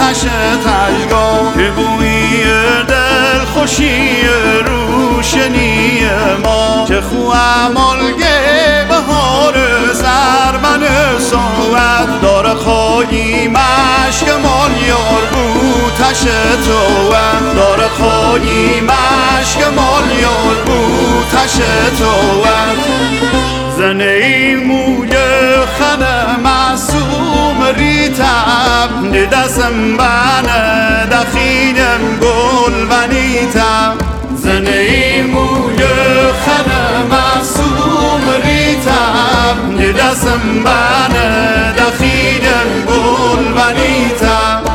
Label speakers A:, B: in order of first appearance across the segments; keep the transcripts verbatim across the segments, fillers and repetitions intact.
A: آتش تشگاه که بوی دل خوشی روشنی ما چه خو امالگه بهار سرمن صحبت داره خواهی مشک مال یار بود تش توت داره خواهی مشک مال یار بود تش توت زنه ای موی خنه معصوم ریتب دستم بانه دخینم گل و نیتب زنه ای موی خنه معصوم ریتب دستم بانه دخینم گل و نیتب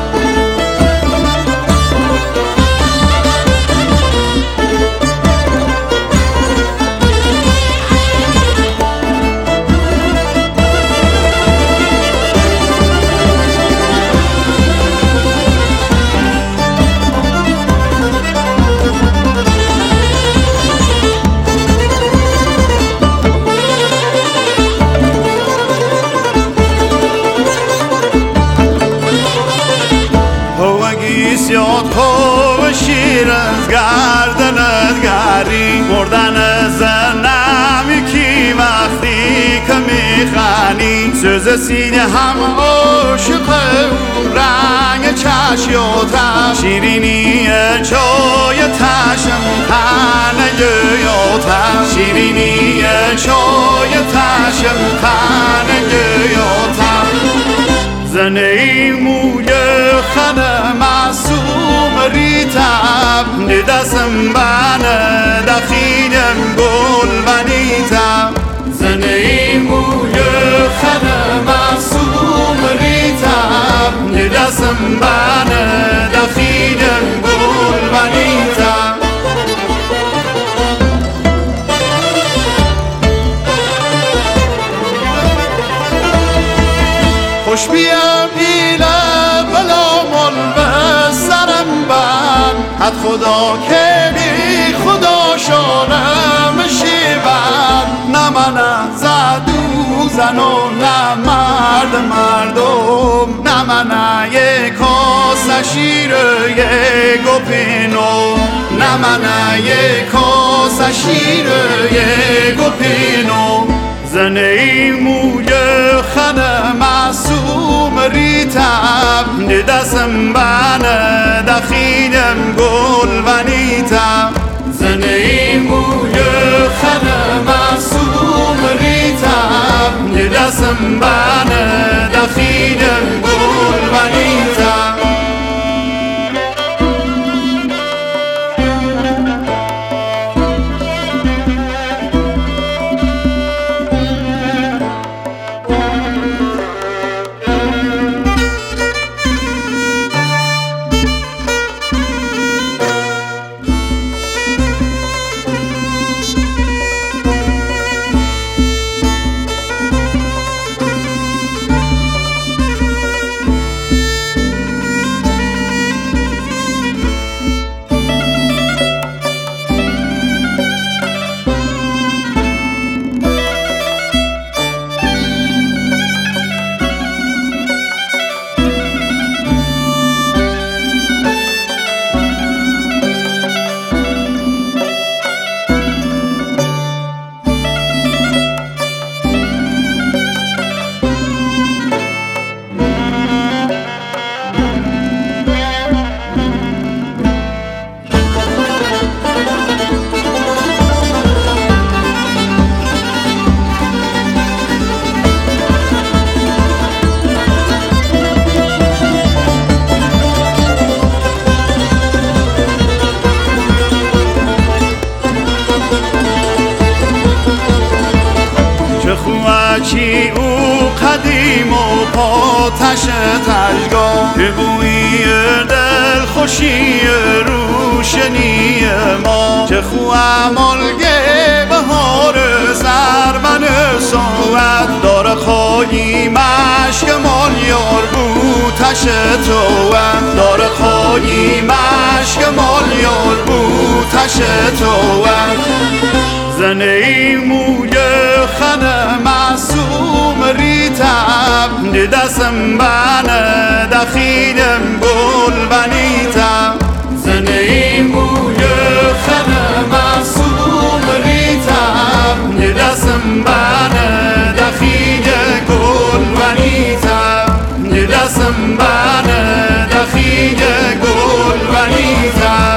A: یاد خوب شیر از گردنت گری مردن زنم کی وقتی که میخنی سوز سینه هم عاشق رنگ چشیاتم شیرینی چای تشم تنه یاتم شیرینی چای تشم تنه یاتم زنه ای موی خنه معصوم ریتب دستم بانه دخینم گل و نیتب زنه ای موی خنه معصوم ریتب دستم بانه دخینم گل و نیتب خوش بیم ایله بلا مال به سرم بند حد خدا که بی خدا شانم شیبند نه من زدو زن و نه مرد مردم نه من یک کاس شیر یک گپینو نه من یک کاس شیر یک گپینو زنه ای موی خنه معصوم ریتب دستم بانه دخینم گل و نیتب زنه ای موی خنه معصوم ریتب دستم بانه دخینم گل و نیتب چی او قدیم و پاتش تشگاه که بوی دل خوشی روشنی ما چه خو امالگه بهار سرمن صحبت داره خواهی مشک مال یار بود تش توت داره خواهی مشک مال یار بود تش توت زنه ای موی خنه معصوم ریتب دستم بانه دخینم گل ایتن